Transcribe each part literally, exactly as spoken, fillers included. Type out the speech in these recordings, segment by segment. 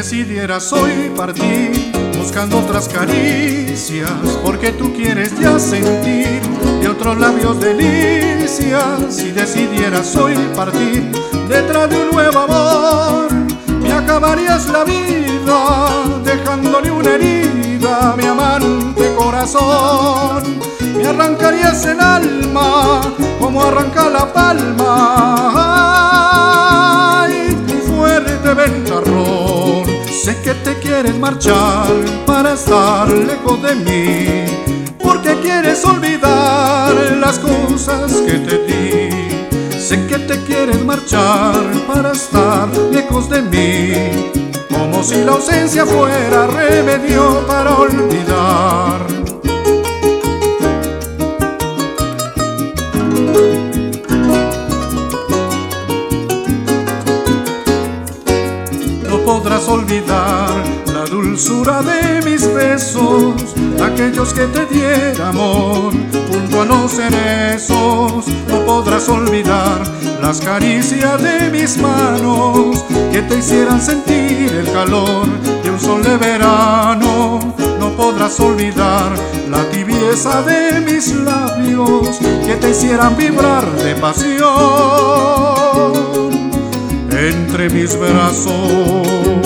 decidieras hoy partir buscando otras caricias, porque tú quieres ya sentir de otros labios delicias. Si decidieras hoy partir detrás de un nuevo amor, me acabarías la vida dejándole una herida a mi amante corazón. Me arrancarías el alma como arranca la palma. Ay, tu fuerte ventarrón. Sé que te quieres marchar para estar lejos de mí, porque quieres olvidar las cosas que te di. Sé que te quieres marchar para estar lejos de mí, como si la ausencia fuera remedio para olvidar. No podrás olvidar la dulzura de mis besos, aquellos que te diera amor junto a los cerezos. No podrás olvidar las caricias de mis manos que te hicieran sentir el calor de un sol de verano. No podrás olvidar la tibieza de mis labios que te hicieran vibrar de pasión entre mis brazos.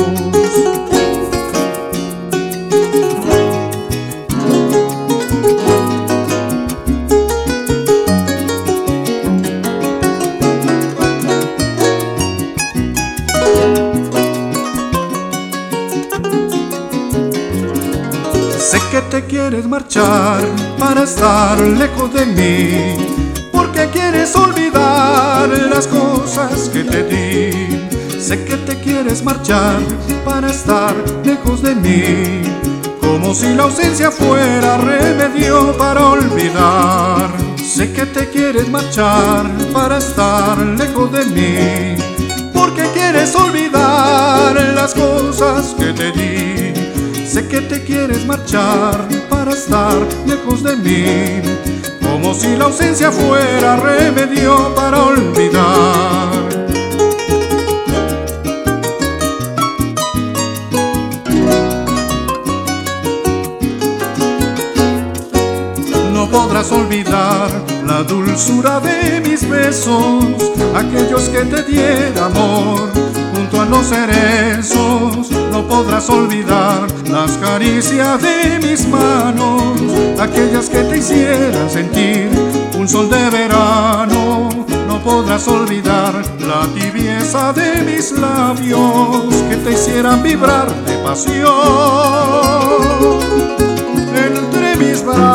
Sé que te quieres marchar para estar lejos de mí, porque quieres olvidar las cosas que te di. Sé que te quieres marchar para estar lejos de mí, como si la ausencia fuera remedio para olvidar. Sé que te quieres marchar para estar lejos de mí, porque quieres olvidar las cosas que te di. Sé que te quieres marchar para estar lejos de mí, como si la ausencia fuera remedio para olvidar. No podrás olvidar la dulzura de mis besos, aquellos que te diera amor junto a los cerezos. No podrás olvidar las caricias de mis manos, aquellas que te hicieran sentir un sol de verano. No podrás olvidar la tibieza de mis labios que te hicieran vibrar de pasión entre mis brazos.